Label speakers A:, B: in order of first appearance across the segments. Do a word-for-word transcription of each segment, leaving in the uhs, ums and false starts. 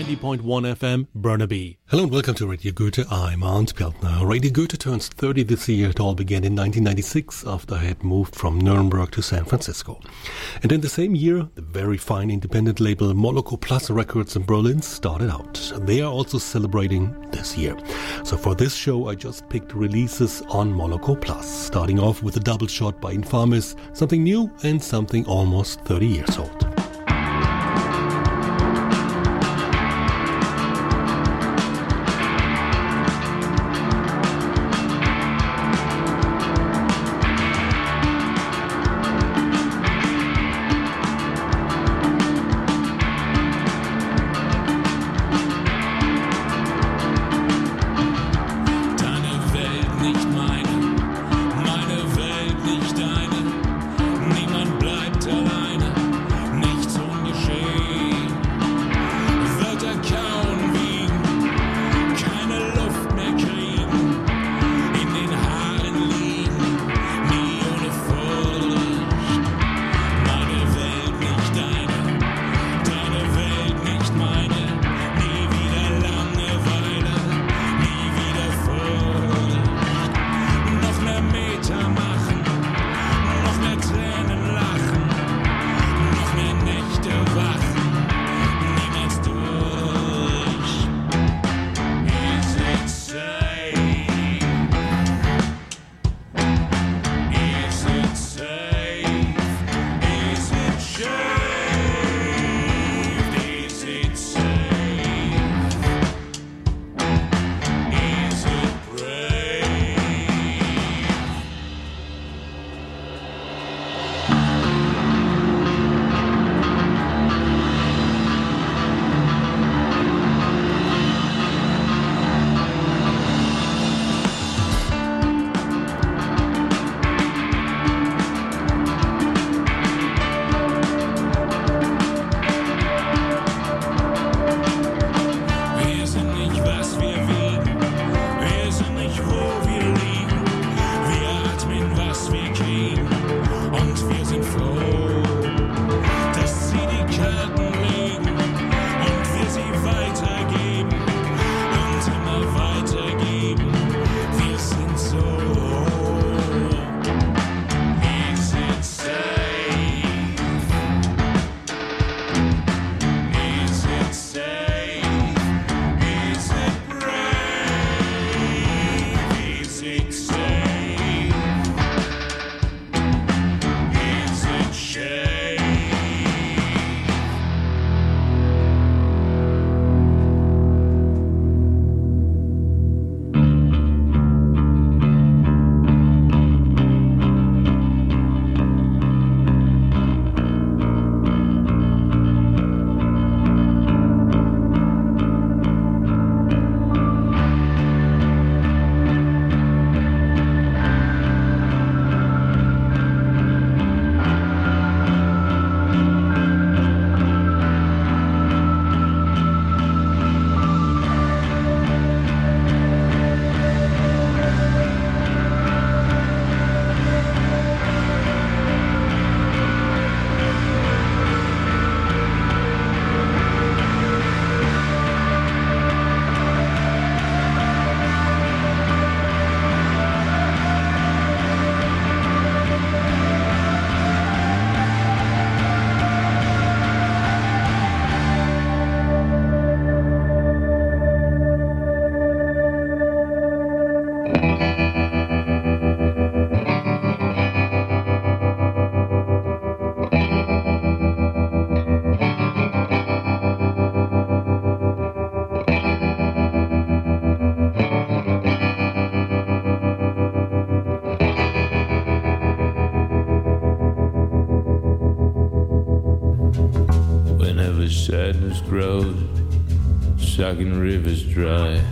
A: ninety point one F M, Burnaby.
B: Hello and welcome to Radio Goethe. I'm Arndt Peltner. Radio Goethe turns thirty this year. It all began in nineteen ninety-six after I had moved from Nuremberg to San Francisco. And in the same year, the very fine independent label Moloko Plus Records in Berlin started out. They are also celebrating this year. So for this show, I just picked releases on Moloko Plus, starting off with a double shot by Infamis, something new and something almost thirty years old.
C: Sadness grows, sucking rivers dry.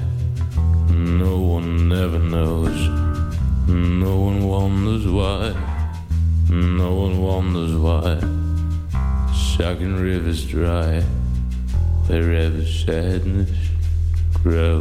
C: No one ever knows, no one wonders why, no one wonders why. Sucking rivers dry, wherever sadness grows.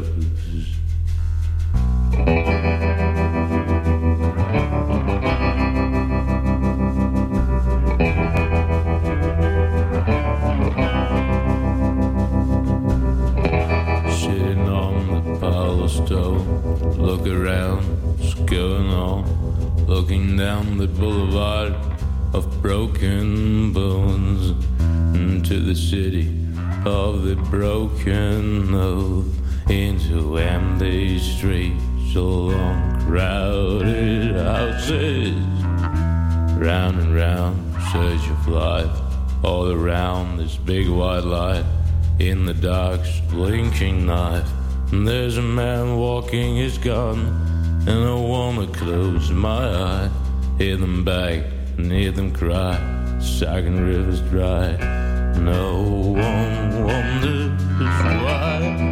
C: Walking down the boulevard of broken bones into the city of the broken oath, into empty streets along crowded houses, round and round, search of life, all around this big white light, in the dark, blinking night. And there's a man walking his gun, and I wanna close my eye, hear them beg and hear them cry, Sagging River's dry. No one wonders why.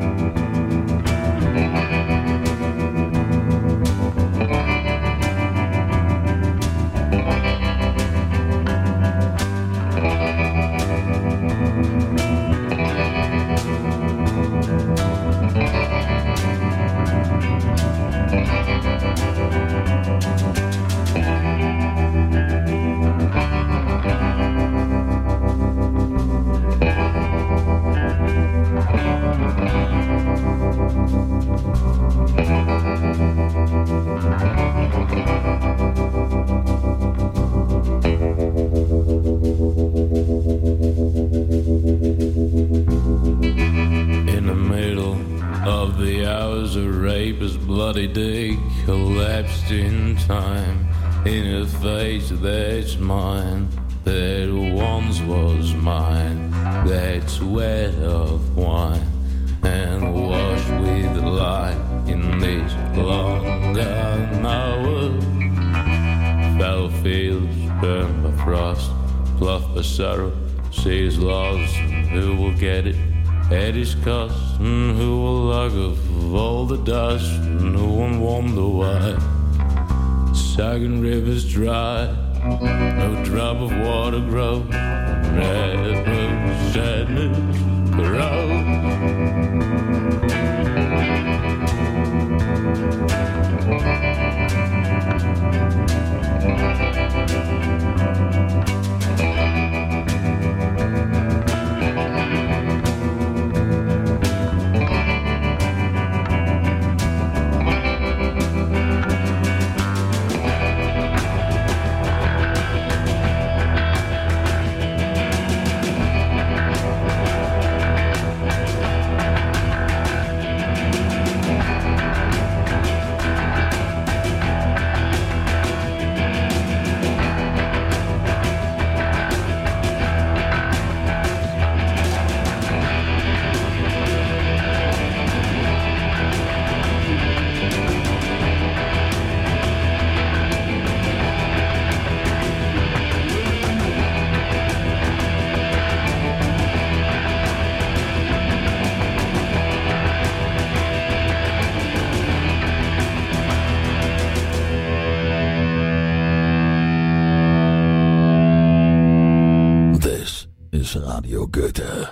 C: Bloody day collapsed in time, in a face that's mine, that once was mine, that sweat of wine, and washed with the light in this long gone hour. Fallow fields burned by frost, plucked by sorrow, seas lost, who will get it at his cost, and who will lug of all the dust, and no one wonder why. Sagging River's dry, no drop of water grows, never sadness grows.
D: Radio Goethe.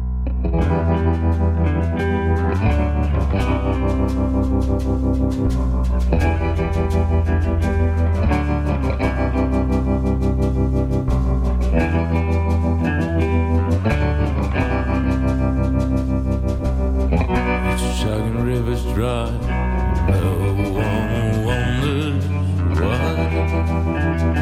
C: Sagging River's dry, no one wonders why.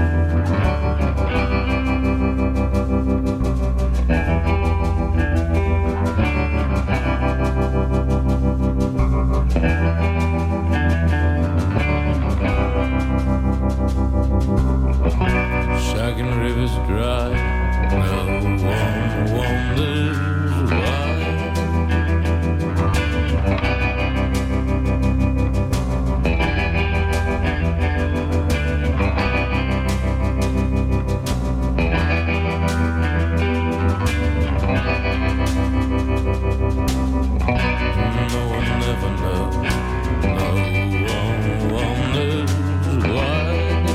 C: Sagging River's dry, no one wonders why. No one ever knows, no one wonders why.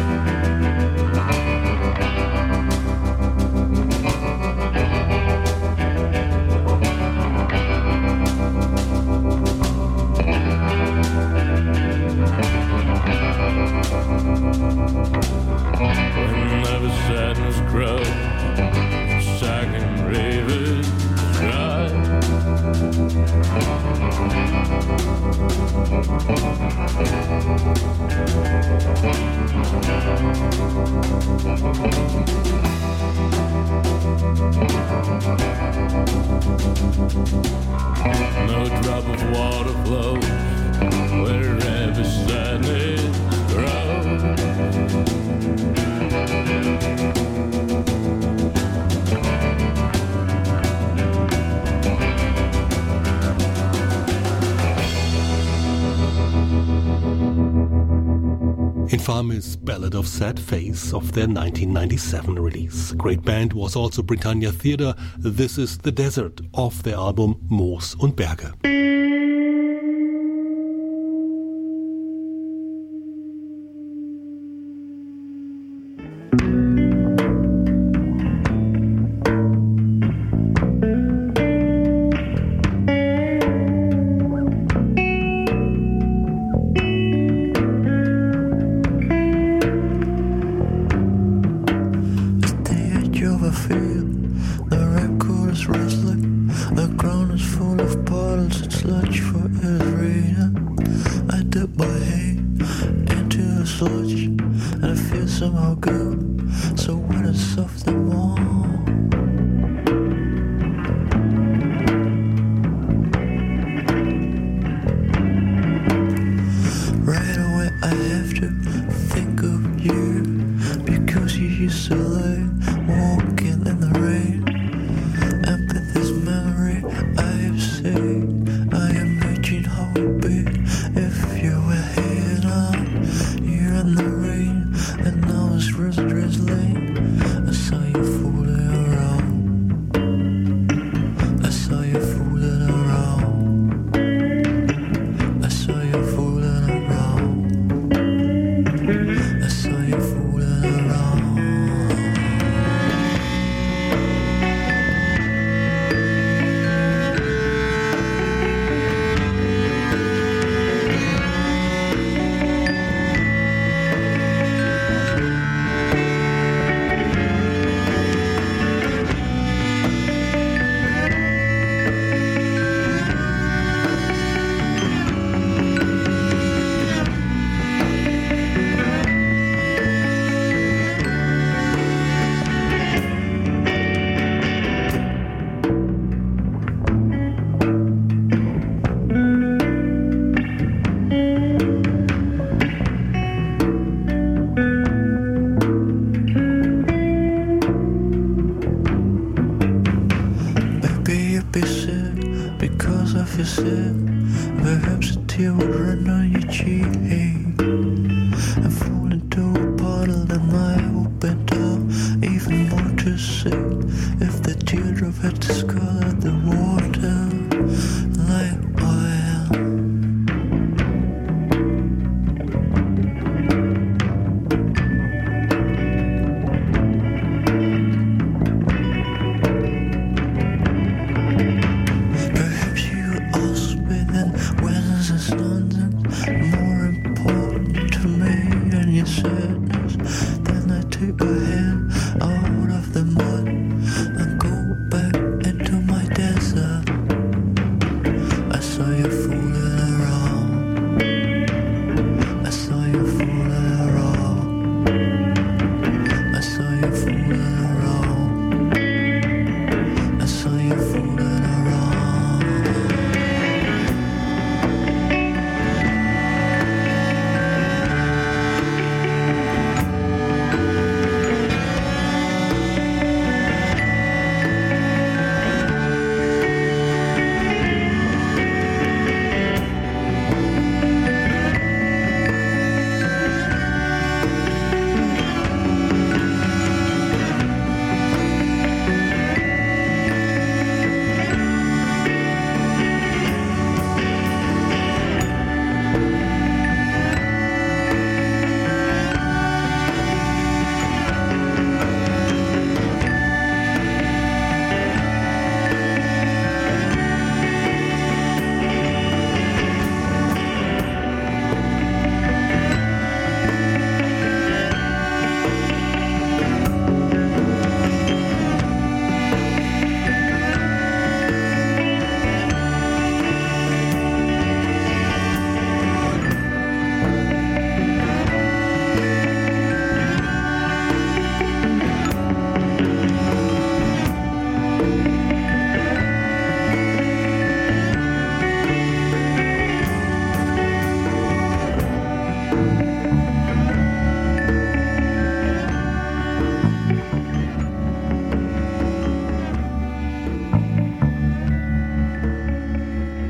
C: Whenever sadness grows, Sagging River's dry.
B: famous Ballad of Sad Face of their nineteen ninety-seven release. Great band was also Britannia Theatre. This is The Desert off their album Moos und Berge.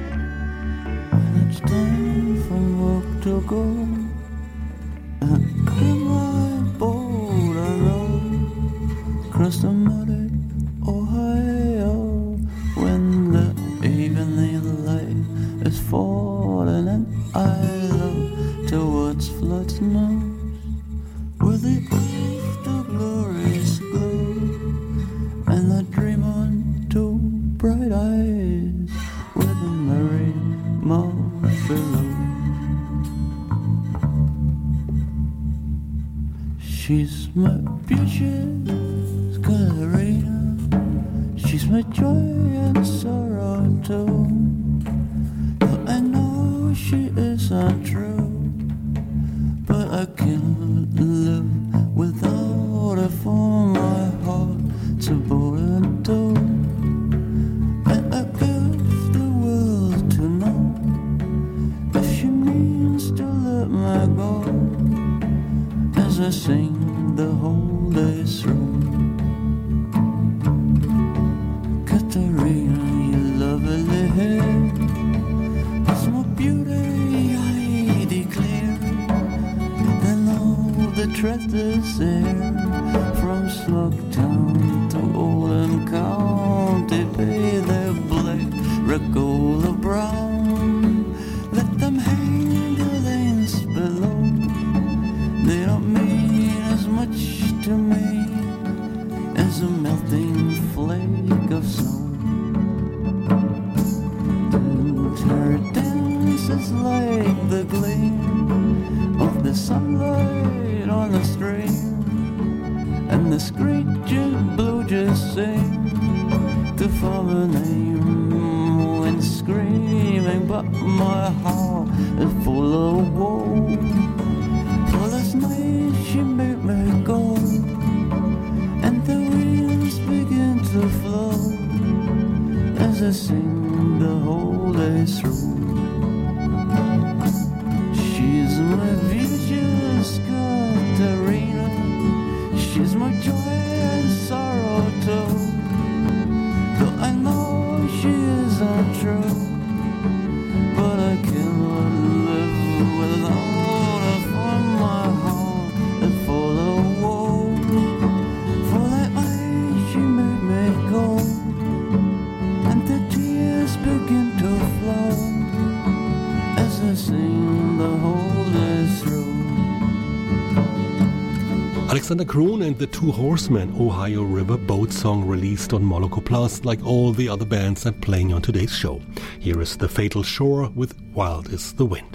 D: to go. I bright eyes with a merry mouth below. She's my beauteous Caterina, she's my joy and sorrow too. Though I know she is untrue, but I can't live without her for my heart's a burden too. And I give the world to know if she means to let me go, as I sing the whole day through. Caterina, you lovely hair, it's more beauty I declare than all the treasures there, from Slugtown to Oldham County. Pay their black regola or brown, let them hang the lanes below. They don't mean as much to me as a melting flake of snow. Her dance is like the gleam of the sunlight on the stream, and the screeching blue just sing to form a name when screaming, but my heart is full of woe. For last night she made me go, and the winds begin to flow as I sing the whole day through. She's my vicious Caterina, she's my joy and sorrow too. Though I know she is untrue, but I cannot live without her, for my heart is full of woe. For that way she made me go, and the tears begin to flow as I sing the whole day through.
B: Alexander Krohn and the Two Horsemen, Ohio River Boat Song, released on Moloko Plus, like all the other bands I'm playing on today's show. Here is The Fatal Shore with Wild is the Wind.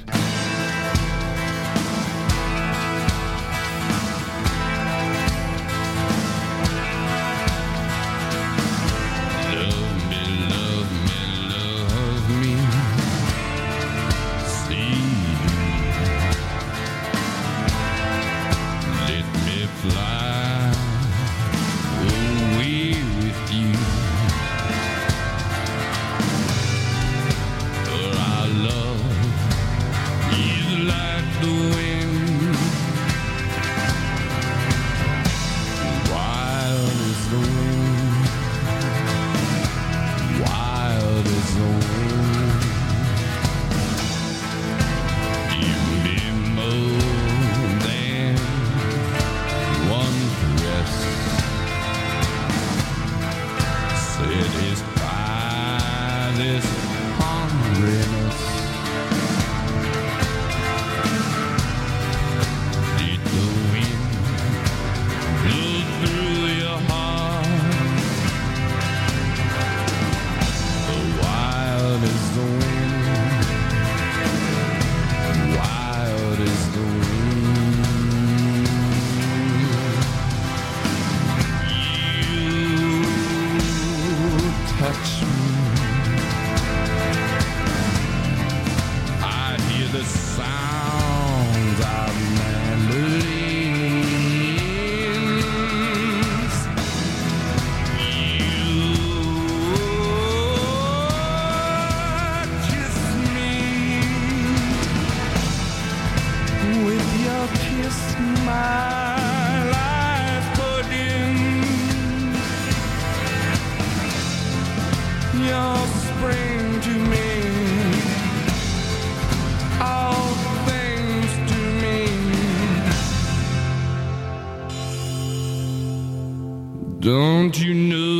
C: Don't you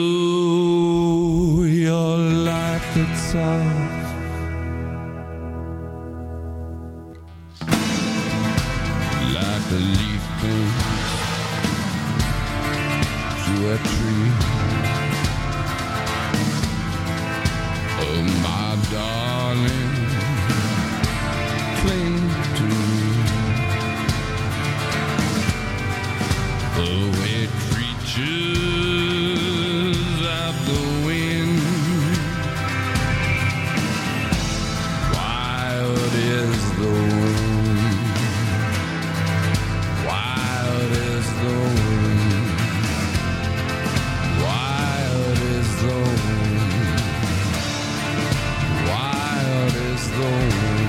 C: know your life itself? Like a leaf goes to a tree, darling, cling to me. The weird creatures of the wind, wild is the wind, wild is the wind, wild is the wind, wild is the wind.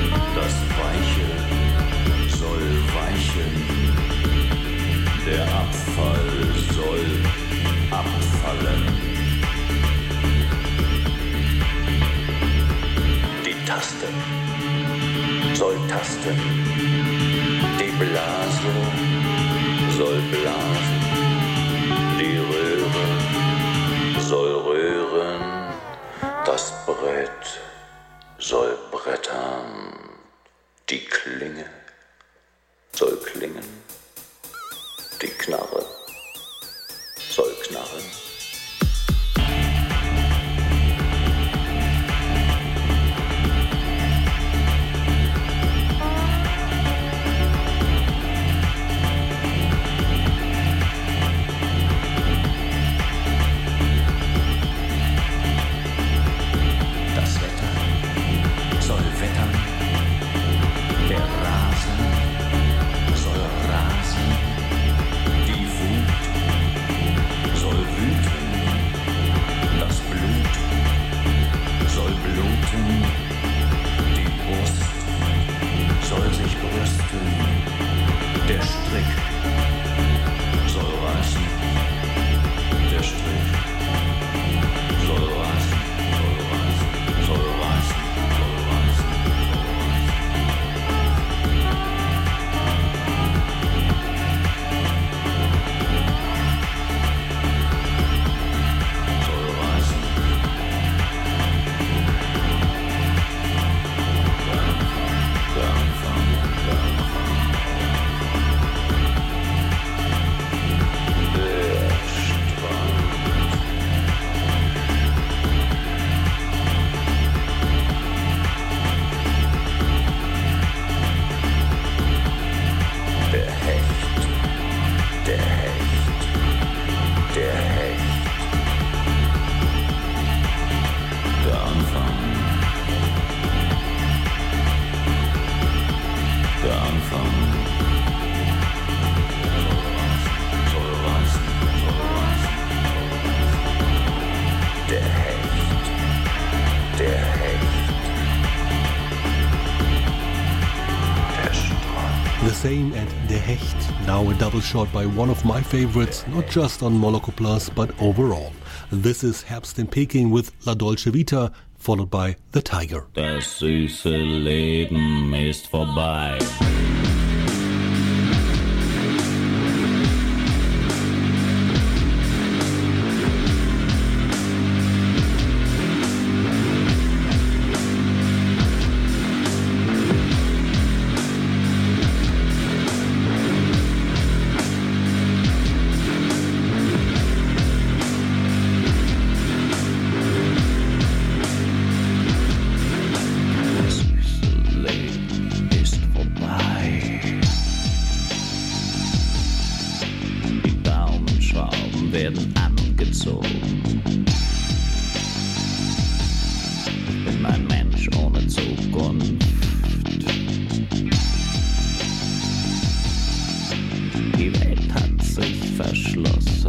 E: Der Ab soll tasten, die Blase soll blasen, die Röhre soll rühren, das Brett soll brettern, die Klinge soll klingen, die Knarre soll knarren.
B: Same and Der Hecht, now a double shot by one of my favorites, not just on Moloko Plus, but overall. This is Herbst in Peking with La Dolce Vita, followed by The Tiger.
C: Das süße Leben ist vorbei.
E: werden angezogen. Ich bin ein Mensch ohne Zukunft. Die Welt hat sich verschlossen.